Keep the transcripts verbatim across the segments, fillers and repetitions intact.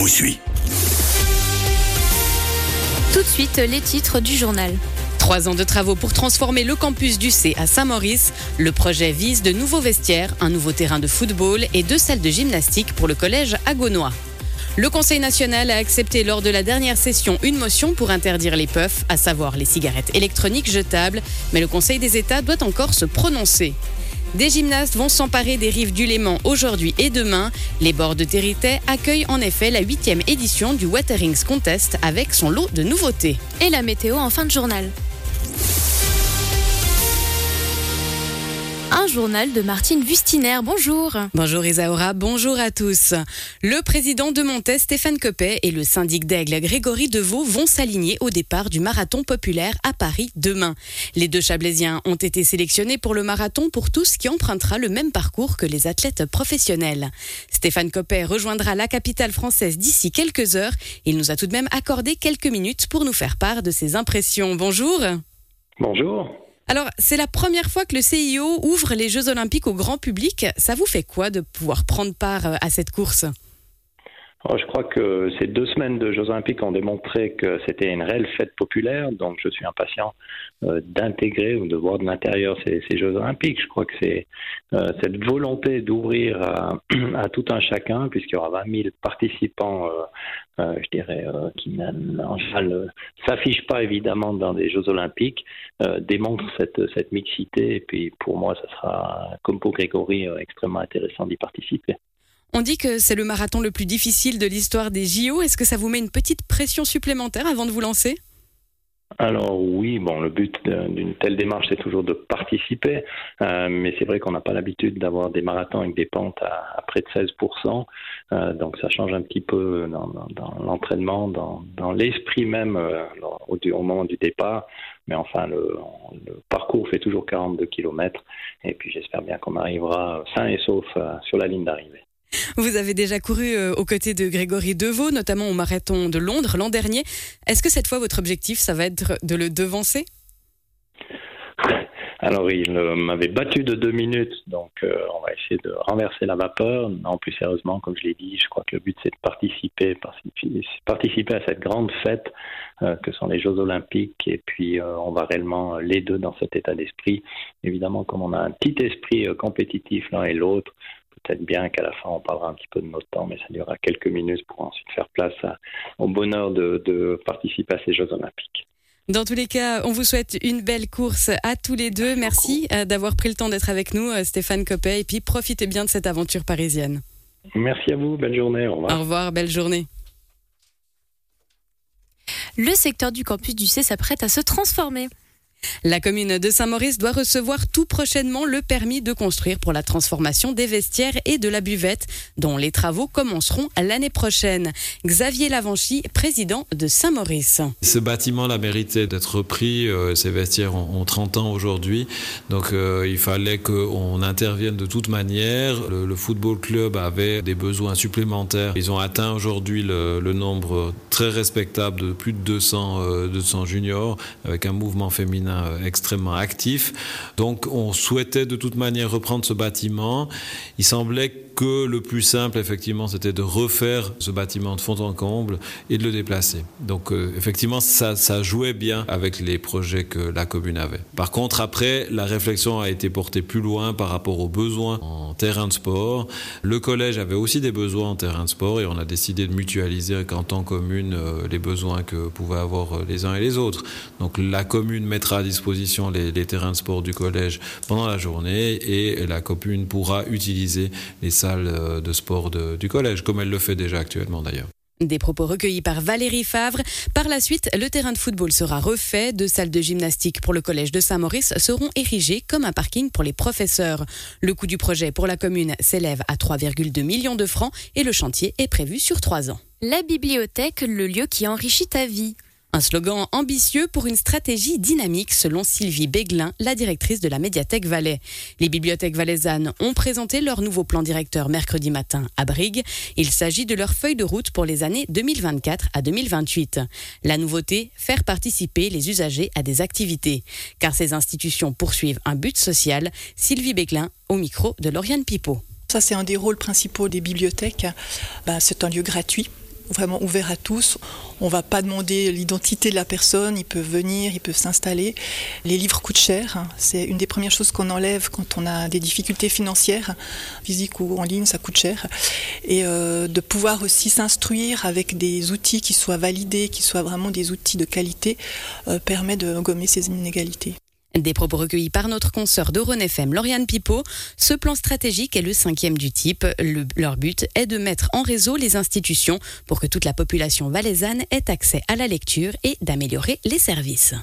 vous suit. Tout de suite, les titres du journal. Trois ans de travaux pour transformer le campus du C à Saint-Maurice. Le projet vise de nouveaux vestiaires, un nouveau terrain de football et deux salles de gymnastique pour le collège Agonois. Le Conseil national a accepté lors de la dernière session une motion pour interdire les puffs, à savoir les cigarettes électroniques jetables, mais le Conseil des États doit encore se prononcer. Des gymnastes vont s'emparer des rives du Léman aujourd'hui et demain. Les bords de Territet accueillent en effet la huitième édition du Waterings Contest avec son lot de nouveautés. Et la météo en fin de journal. Un journal de Martine Wustiner. Bonjour. Bonjour Isaura, bonjour à tous. Le président de Montet, Stéphane Coppet, et le syndic d'Aigle, Grégory Deveau, vont s'aligner au départ du marathon populaire à Paris demain. Les deux Chablaisiens ont été sélectionnés pour le marathon pour tous qui empruntera le même parcours que les athlètes professionnels. Stéphane Coppet rejoindra la capitale française d'ici quelques heures. Il nous a tout de même accordé quelques minutes pour nous faire part de ses impressions. Bonjour. Bonjour. Alors, c'est la première fois que le C I O ouvre les Jeux Olympiques au grand public. Ça vous fait quoi de pouvoir prendre part à cette course ? Alors, je crois que ces deux semaines de Jeux Olympiques ont démontré que c'était une réelle fête populaire. Donc, je suis impatient euh, d'intégrer ou de voir de l'intérieur ces, ces Jeux Olympiques. Je crois que c'est euh, cette volonté d'ouvrir à, à tout un chacun, puisqu'il y aura vingt mille participants, euh, euh, je dirais, euh, qui en général euh, s'affichent pas évidemment dans des Jeux Olympiques, euh, démontre cette, cette mixité. Et puis, pour moi, ça sera, comme pour Grégory, euh, extrêmement intéressant d'y participer. On dit que c'est le marathon le plus difficile de l'histoire des J O. Est-ce que ça vous met une petite pression supplémentaire avant de vous lancer ? Alors oui, bon, le but d'une telle démarche, c'est toujours de participer, euh, mais c'est vrai qu'on n'a pas l'habitude d'avoir des marathons avec des pentes à, à près de seize pour cent, euh, donc ça change un petit peu dans, dans, dans l'entraînement, dans, dans l'esprit même euh, au, au moment du départ, mais enfin le, le parcours fait toujours quarante-deux kilomètres, et puis j'espère bien qu'on arrivera sain et sauf euh, sur la ligne d'arrivée. Vous avez déjà couru euh, aux côtés de Grégory Deveau, notamment au marathon de Londres l'an dernier. Est-ce que cette fois, votre objectif, ça va être de le devancer ? Alors, il euh, m'avait battu de deux minutes, donc euh, on va essayer de renverser la vapeur. Non, plus sérieusement, comme je l'ai dit, je crois que le but, c'est de participer, participer à cette grande fête euh, que sont les Jeux Olympiques. Et puis, euh, on va réellement les deux dans cet état d'esprit. Évidemment, comme on a un petit esprit euh, compétitif l'un et l'autre, peut-être bien qu'à la fin, on parlera un petit peu de notre temps, mais ça durera quelques minutes pour ensuite faire place à, au bonheur de, de participer à ces Jeux Olympiques. Dans tous les cas, on vous souhaite une belle course à tous les deux. Merci d'avoir pris le temps d'être avec nous, Stéphane Coppet, et puis profitez bien de cette aventure parisienne. Merci à vous, belle journée, au revoir. Au revoir, belle journée. Le secteur du campus du C s'apprête à se transformer. La commune de Saint-Maurice doit recevoir tout prochainement le permis de construire pour la transformation des vestiaires et de la buvette, dont les travaux commenceront l'année prochaine. Xavier Lavanchy, président de Saint-Maurice. Ce bâtiment-là méritait d'être repris. Euh, ces vestiaires ont, ont trente ans aujourd'hui. Donc euh, il fallait qu'on intervienne de toute manière. Le, le football club avait des besoins supplémentaires. Ils ont atteint aujourd'hui le, le nombre très respectable de plus de deux cents, euh, deux cents juniors, avec un mouvement féminin extrêmement actif. Donc on souhaitait de toute manière reprendre ce bâtiment. Il semblait que le plus simple, effectivement, c'était de refaire ce bâtiment de fond en comble et de le déplacer. Donc euh, effectivement, ça, ça jouait bien avec les projets que la commune avait. Par contre, après, la réflexion a été portée plus loin par rapport aux besoins en terrain de sport. Le collège avait aussi des besoins en terrain de sport et on a décidé de mutualiser en tant que commune euh, les besoins que pouvaient avoir les uns et les autres. Donc la commune mettra à disposition les, les terrains de sport du collège pendant la journée et la commune pourra utiliser les salles de sport de, du collège, comme elle le fait déjà actuellement d'ailleurs. Des propos recueillis par Valérie Favre. Par la suite, le terrain de football sera refait. Deux salles de gymnastique pour le collège de Saint-Maurice seront érigées comme un parking pour les professeurs. Le coût du projet pour la commune s'élève à trois virgule deux millions de francs et le chantier est prévu sur trois ans. La bibliothèque, le lieu qui enrichit ta vie. Un slogan ambitieux pour une stratégie dynamique selon Sylvie Béglin, la directrice de la médiathèque Valais. Les bibliothèques valaisannes ont présenté leur nouveau plan directeur mercredi matin à Brigue. Il s'agit de leur feuille de route pour les années deux mille vingt-quatre à deux mille vingt-huit. La nouveauté, faire participer les usagers à des activités. Car ces institutions poursuivent un but social. Sylvie Béglin au micro de Lauriane Pipeau. Ça, c'est un des rôles principaux des bibliothèques. Ben, c'est un lieu gratuit vraiment ouvert à tous. On ne va pas demander l'identité de la personne, ils peuvent venir, ils peuvent s'installer. Les livres coûtent cher, c'est une des premières choses qu'on enlève quand on a des difficultés financières, physiques ou en ligne, ça coûte cher. Et euh, de pouvoir aussi s'instruire avec des outils qui soient validés, qui soient vraiment des outils de qualité, euh, permet de gommer ces inégalités. Des propos recueillis par notre consoeur de Rhône F M, Lauriane Pipo. Ce plan stratégique est le cinquième du type. Le, leur but est de mettre en réseau les institutions pour que toute la population valaisanne ait accès à la lecture et d'améliorer les services.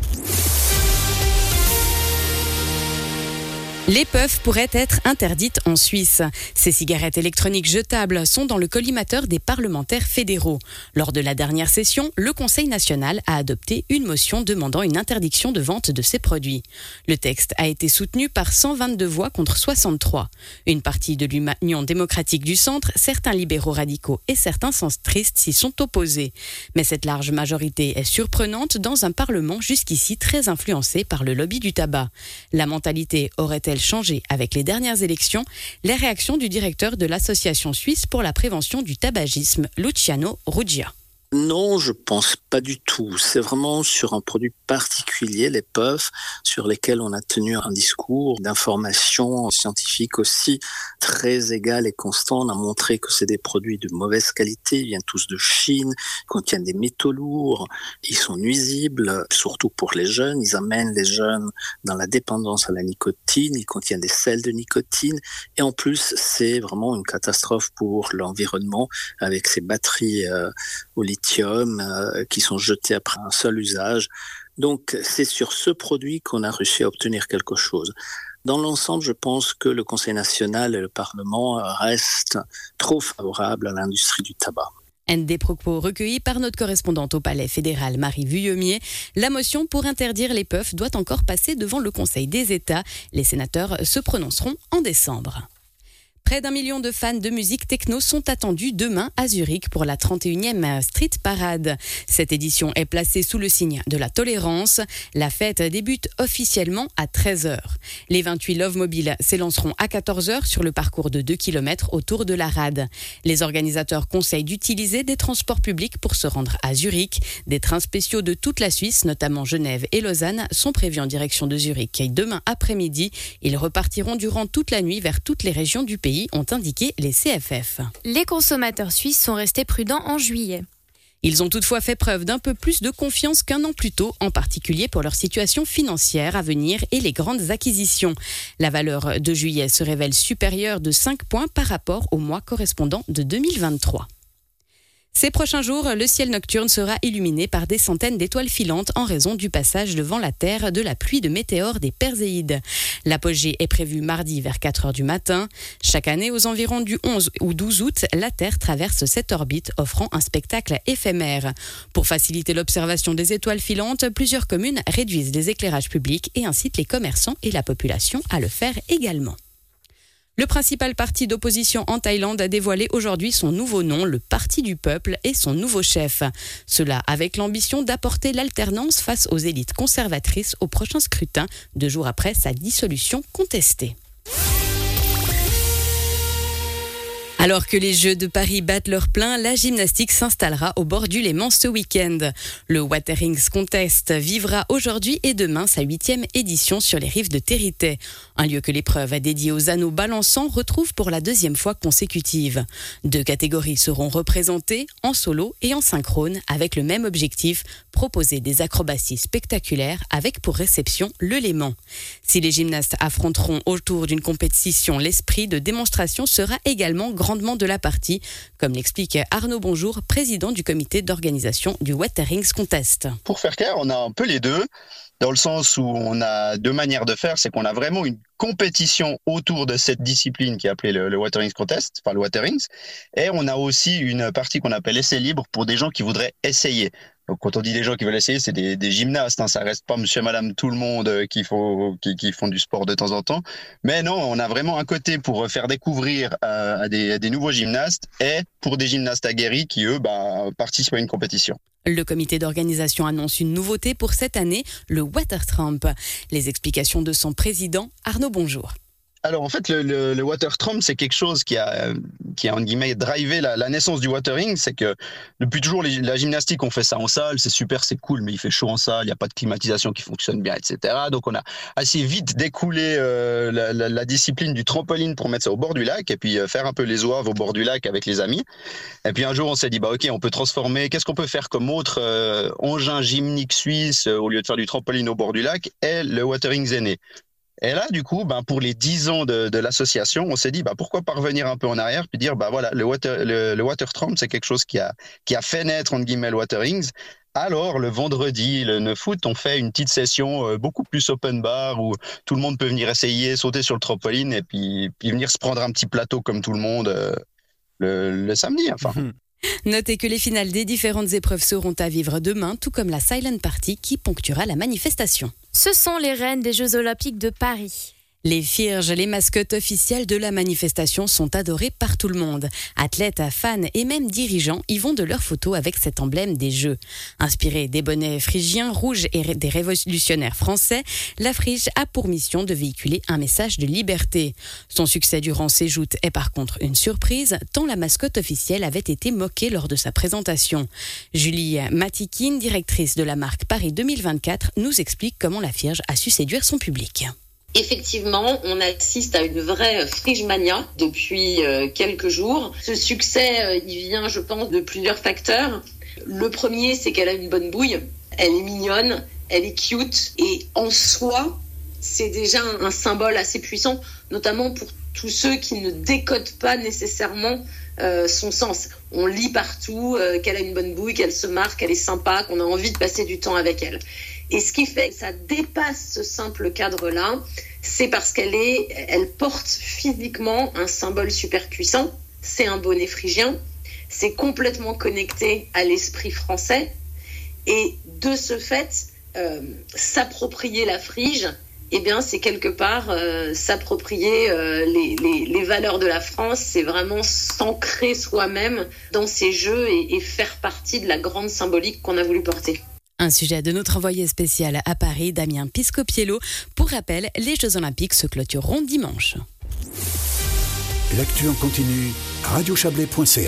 Les puffs pourraient être interdites en Suisse. Ces cigarettes électroniques jetables sont dans le collimateur des parlementaires fédéraux. Lors de la dernière session, le Conseil national a adopté une motion demandant une interdiction de vente de ces produits. Le texte a été soutenu par cent vingt-deux voix contre soixante-trois. Une partie de l'Union démocratique du centre, certains libéraux radicaux et certains centristes s'y sont opposés. Mais cette large majorité est surprenante dans un parlement jusqu'ici très influencé par le lobby du tabac. La mentalité aurait-elle changé avec les dernières élections? Les réactions du directeur de l'Association suisse pour la prévention du tabagisme, Luciano Ruggia. Non, je pense pas du tout. C'est vraiment sur un produit particulier, les puffs, sur lesquels on a tenu un discours d'information scientifique aussi très égal et constant. On a montré que c'est des produits de mauvaise qualité, ils viennent tous de Chine, ils contiennent des métaux lourds, ils sont nuisibles, surtout pour les jeunes. Ils amènent les jeunes dans la dépendance à la nicotine, ils contiennent des sels de nicotine et en plus, c'est vraiment une catastrophe pour l'environnement avec ces batteries euh, au lithium euh, qui sont jetés après un seul usage. Donc, c'est sur ce produit qu'on a réussi à obtenir quelque chose. Dans l'ensemble, je pense que le Conseil national et le Parlement restent trop favorables à l'industrie du tabac. Des propos recueillis par notre correspondante au Palais fédéral, Marie Vuillemier. La motion pour interdire les puffs doit encore passer devant le Conseil des États. Les sénateurs se prononceront en décembre. Près d'un million de fans de musique techno sont attendus demain à Zurich pour la trente et unième Street Parade. Cette édition est placée sous le signe de la tolérance. La fête débute officiellement à treize heures. Les vingt-huit Love Mobile s'élanceront à quatorze heures sur le parcours de deux kilomètres autour de la rade. Les organisateurs conseillent d'utiliser des transports publics pour se rendre à Zurich. Des trains spéciaux de toute la Suisse, notamment Genève et Lausanne, sont prévus en direction de Zurich demain après-midi. Ils repartiront durant toute la nuit vers toutes les régions du pays, ont indiqué les C F F. Les consommateurs suisses sont restés prudents en juillet. Ils ont toutefois fait preuve d'un peu plus de confiance qu'un an plus tôt, en particulier pour leur situation financière à venir et les grandes acquisitions. La valeur de juillet se révèle supérieure de cinq points par rapport au mois correspondant de deux mille vingt-trois. Ces prochains jours, le ciel nocturne sera illuminé par des centaines d'étoiles filantes en raison du passage devant la Terre de la pluie de météores des Perséides. L'apogée est prévue mardi vers quatre heures du matin. Chaque année, aux environs du onze ou douze août, la Terre traverse cette orbite, offrant un spectacle éphémère. Pour faciliter l'observation des étoiles filantes, plusieurs communes réduisent les éclairages publics et incitent les commerçants et la population à le faire également. Le principal parti d'opposition en Thaïlande a dévoilé aujourd'hui son nouveau nom, le Parti du Peuple, et son nouveau chef. Cela avec l'ambition d'apporter l'alternance face aux élites conservatrices au prochain scrutin, deux jours après sa dissolution contestée. Alors que les Jeux de Paris battent leur plein, la gymnastique s'installera au bord du Léman ce week-end. Le Waterings Contest vivra aujourd'hui et demain sa huitième édition sur les rives de Territet. Un lieu que l'épreuve dédiée aux anneaux balançants retrouve pour la deuxième fois consécutive. Deux catégories seront représentées, en solo et en synchrone, avec le même objectif, proposer des acrobaties spectaculaires avec pour réception le Léman. Si les gymnastes affronteront autour d'une compétition, l'esprit de démonstration sera également grandement de la partie, comme l'explique Arnaud Bonjour, président du comité d'organisation du Waterings Contest. Pour faire clair, on a un peu les deux, dans le sens où on a deux manières de faire, c'est qu'on a vraiment une compétition autour de cette discipline qui est appelée le, le Waterings Contest, enfin le Waterings, et on a aussi une partie qu'on appelle essai libre pour des gens qui voudraient essayer. Donc, quand on dit des gens qui veulent essayer, c'est des, des gymnastes, hein, ça reste pas monsieur, madame, tout le monde qui, faut, qui, qui font du sport de temps en temps. Mais non, on a vraiment un côté pour faire découvrir euh, à, des, à des nouveaux gymnastes et pour des gymnastes aguerris qui, eux, bah, participent à une compétition. Le comité d'organisation annonce une nouveauté pour cette année, le Water Tramp. Les explications de son président, Arnaud Bonjour. Alors en fait, le, le, le water tramp, c'est quelque chose qui a, qui a en guillemets drivé la, la naissance du watering. C'est que depuis toujours, les, la gymnastique, on fait ça en salle, c'est super, c'est cool, mais il fait chaud en salle, il n'y a pas de climatisation qui fonctionne bien, et cetera. Donc on a assez vite découlé euh, la, la, la discipline du trampoline pour mettre ça au bord du lac et puis euh, faire un peu les oeuvres au bord du lac avec les amis. Et puis un jour, on s'est dit, bah ok, on peut transformer, qu'est-ce qu'on peut faire comme autre euh, engin gymnique suisse euh, au lieu de faire du trampoline au bord du lac, et le watering est né. Et là, du coup, ben, pour les dix ans de, de l'association, on s'est dit, ben, pourquoi pas revenir un peu en arrière puis dire, ben, voilà, le water, le, le water tramp, c'est quelque chose qui a, qui a fait naître, entre guillemets, le waterings. Alors, le vendredi, le neuf août, on fait une petite session euh, beaucoup plus open bar où tout le monde peut venir essayer, sauter sur le trampoline et puis, puis venir se prendre un petit plateau comme tout le monde euh, le, le samedi, enfin. Mmh. Notez que les finales des différentes épreuves seront à vivre demain, tout comme la silent party qui ponctuera la manifestation. Ce sont les reines des Jeux Olympiques de Paris. Les Firges, les mascottes officielles de la manifestation, sont adorées par tout le monde. Athlètes, fans et même dirigeants y vont de leurs photos avec cet emblème des Jeux. Inspirée des bonnets phrygiens rouges et des révolutionnaires français, la Frige a pour mission de véhiculer un message de liberté. Son succès durant ses joutes est par contre une surprise, tant la mascotte officielle avait été moquée lors de sa présentation. Julie Matikin, directrice de la marque Paris deux mille vingt-quatre, nous explique comment la Firge a su séduire son public. Effectivement, on assiste à une vraie Frigemania depuis euh, quelques jours. Ce succès, euh, il vient, je pense, de plusieurs facteurs. Le premier, c'est qu'elle a une bonne bouille, elle est mignonne, elle est cute, et en soi, c'est déjà un, un symbole assez puissant, notamment pour tous ceux qui ne décodent pas nécessairement euh, son sens. On lit partout euh, qu'elle a une bonne bouille, qu'elle se marre, qu'elle est sympa, qu'on a envie de passer du temps avec elle. Et ce qui fait que ça dépasse ce simple cadre-là, c'est parce qu'elle est, elle porte physiquement un symbole super puissant. C'est un bonnet phrygien. C'est complètement connecté à l'esprit français. Et de ce fait, euh, s'approprier la Frige, eh bien, c'est quelque part euh, s'approprier euh, les, les, les valeurs de la France. C'est vraiment s'ancrer soi-même dans ces jeux et, et faire partie de la grande symbolique qu'on a voulu porter. Un sujet de notre envoyé spécial à Paris, Damien Piscopiello. Pour rappel, les Jeux Olympiques se clôtureront dimanche. L'actu en continu, radio chablais point c a.